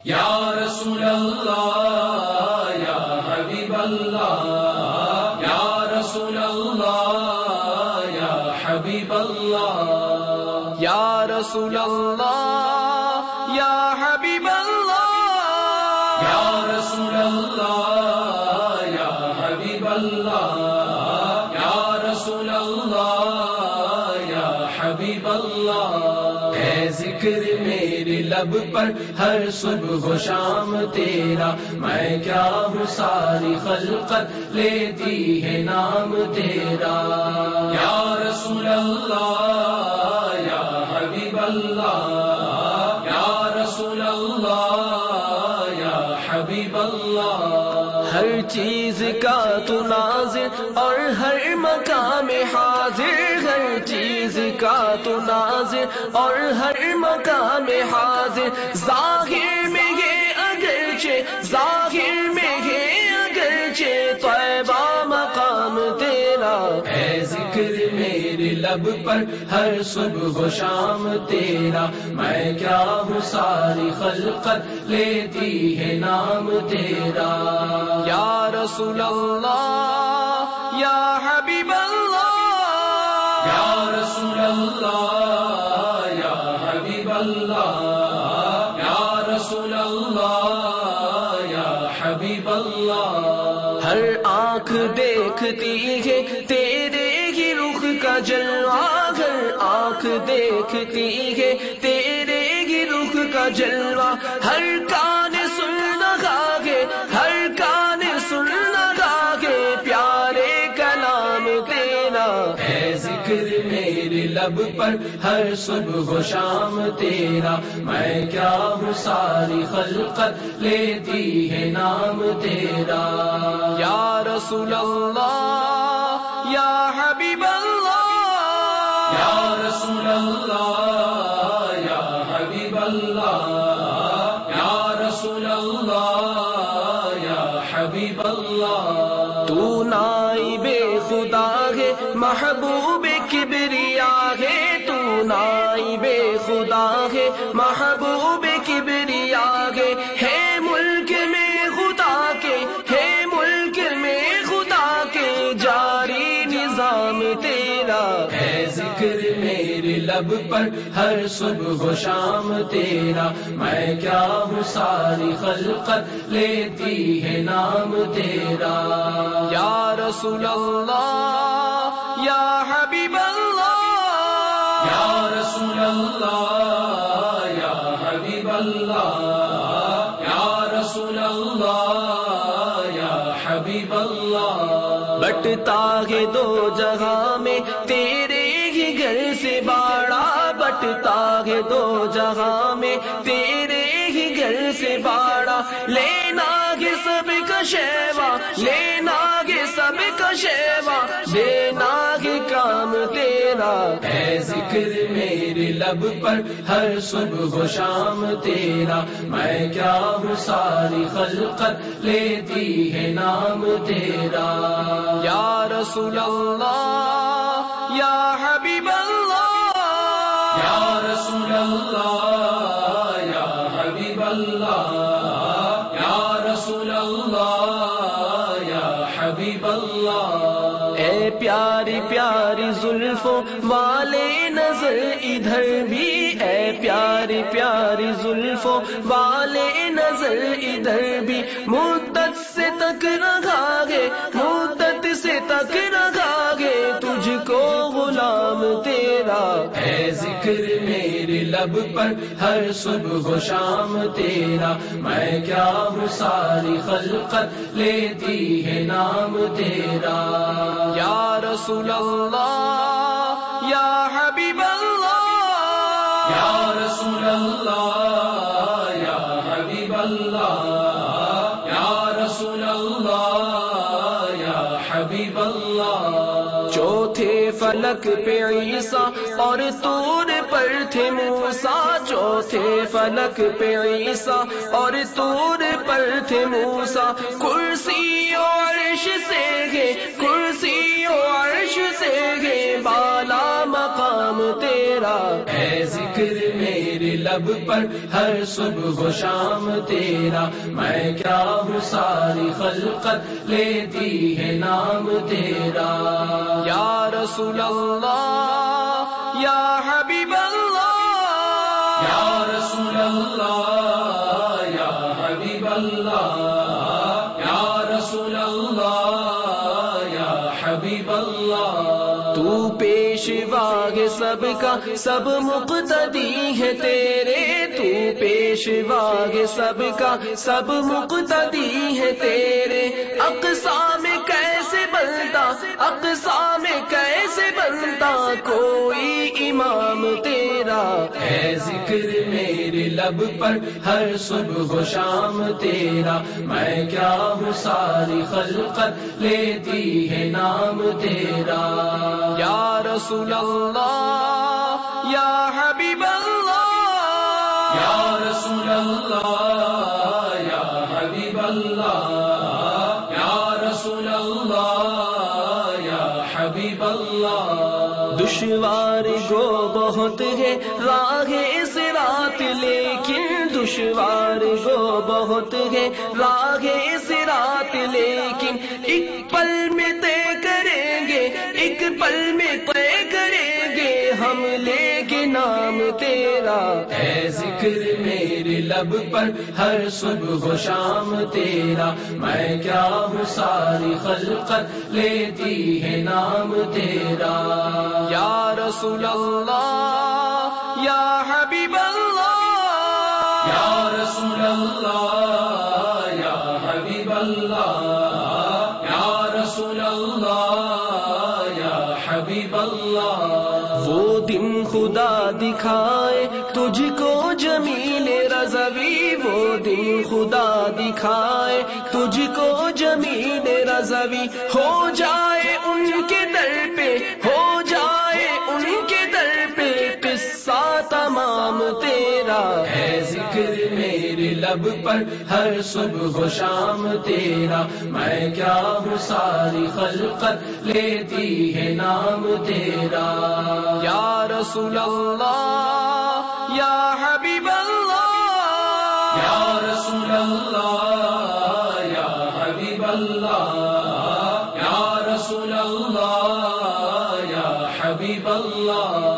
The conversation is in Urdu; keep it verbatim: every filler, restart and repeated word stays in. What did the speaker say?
یا رسول اللہ یا حبیب اللہ یا رسول اللہ یا حبیب اللہ یا رسول اللہ یا حبیب اللہ یا رسول اللہ یا حبیب اللہ یا رسول اللہ یا حبیب اللہ ہے ذکر میرے لب پر ہر صبح و شام تیرا، میں کیا ہوں ساری خلقت لیتی ہے نام تیرا. یا رسول اللہ یا حبیب اللہ یا رسول اللہ یا حبیب اللہ. ہر چیز کا تو ناظر اور ہر مقام حاضر، ہر چیز کا تو ناظر اور ہر مقام حاضر. ظاہر میں یہ اگرچہ ظاہر میں یہ اگرچہ طیبہ مقام تیرا ہے ذکر میرے لب پر ہر صبح و شام تیرا، میں کیا ہوں ساری خلقت لیتی ہے نام تیرا. یا رسول اللہ یا حبیب اللہ یا رسول اللہ یا حبیب اللہ یا رسول اللہ یا حبیب اللہ. ہر آنکھ دیکھتی ہے تیرے ہی رخ کا جلوہ، ہر آنکھ دیکھتی ہے تیرے ہی رخ کا جلوہ. ہر کان سن رہا ہے ہر کان سن رہا ہے پیارے کلام تیرا ہے ذکر میرے لب پر ہر صبح و شام تیرا، میں کیا ہوں ساری خلقت لیتی ہے نام تیرا. یا رسول اللہ یا حبیب اللہ یا رسول اللہ یا حبیب اللہ یا رسول اللہ یا حبیب اللہ. تو نائب خدا ہے محبوب کبریا ہے، تو نائب خدا ہے محبوب کبریا ہے. ہے ملک میں خدا کے ہے ملک میں خدا کے جاری نظام تیرا ہے ذکر میرے لب پر ہر صبح و شام تیرا، میں کیا ہوں ساری خلقت لیتی ہے نام تیرا. یا رسول اللہ یا حبیب اللہ یا رسول اللہ یا حبیب اللہ یا رسول اللہ یا حبیب اللہ. بٹتا ہے دو جہاں میں تیرے ہی گھر سے باڑا، بٹتا ہے دو جہاں میں تیرے ہی گھر سے باڑا. لینا گے سب کا شیوا لینا گے سب کا شیوا دینا گے کام تیرا. ہے ذکر میرے لب پر ہر صبح و شام تیرا، میں کیا ہوں ساری خلقت لیتی ہے نام تیرا. یا رسول اللہ یا حبیب اللہ یا رسول اللہ یا حبیب اللہ یا رسول اللہ یا حبیب اللہ. اے پیاری پیاری زلفوں والے نظر ادھر بھی، اے پیاری پیاری زلفوں والے نظر ادھر بھی. مدت سے تک رکھا گے مدت سے تک رکھا گے تجھ کو غلام تیرا. ہے ذکر میرے لب پر ہر صبح و شام تیرا، میں کیا ہوں ساری خلقت لیتی ہے نام تیرا. یا رسول اللہ یا حبیب اللہ یا رسول اللہ یا حبیب اللہ یا رسول اللہ یا حبیب اللہ. چوتھے فلک پہ عیسیٰ اور طور پر تھے موسیٰ، چوتھے فلک پہ عیسیٰ اور طور پر تھے موسیٰ. کرسی و عرش سے گے کرسی و عرش سے گے بالا مقام تیرا. ہے ذکر میرے لب پر ہر صبح و شام تیرا، میں کیا ہوں ساری خلقت لیتی ہے نام تیرا۔ یا رسول اللہ یا حبیب اللہ، یا رسول اللہ یا حبیب اللہ، یا رسول اللہ یا حبیب اللہ۔ تو پیشوا ہے سب کا، سب مقتدی ہے تیرے، تو پیشوا ہے سب کا، سب مقتدی ہے تیرے۔ اقصا میں کیسے بنتا، اقصا میں کیسے بنتا کوئی امام تیرا، ہے ذکر میرے لب پر ہر صبح و شام تیرا، میں کیا ہوں ساری خلقت لیتی ہے نام تیرا۔ یا رسول اللہ یا حبیب اللہ، یا رسول اللہ یا حبیب اللہ، یا رسول اللہ یا حبیب اللہ۔ دشوار گو بہت ہے راہ صراط، لیکن دشوار گو بہت ہے راہ صراط، لیکن ایک پل میں طے کریں گے، ایک پل میں طے کریں گے ہم لے کے نام تیرا۔ ہے ذکر میرے لب پر ہر صبح و شام تیرا، میں کیا ہوں ساری خلقت لیتی ہے نام تیرا۔ یا رسول اللہ یا حبیب اللہ، یا رسول اللہ یا حبیب اللہ، یا رسول اللہ یا حبیب اللہ۔ وہ دن خدا دکھائے تجھ کو جمیل رضوی، وہ دن خدا دکھائے تجھ کو جمیل رضوی، ہو جائے ان کے در پہ، ہو جائے ان کے در پہ قصہ تمام تیرا۔ ہے ذکر میرے لب پر ہر صبح و شام تیرا، میں کیا ہوں ساری خلقت لیتی ہے نام تیرا۔ یا رسول اللہ یا حبیب اللہ، یا رسول اللہ یا حبیب اللہ، یا رسول اللہ یا حبیب اللہ۔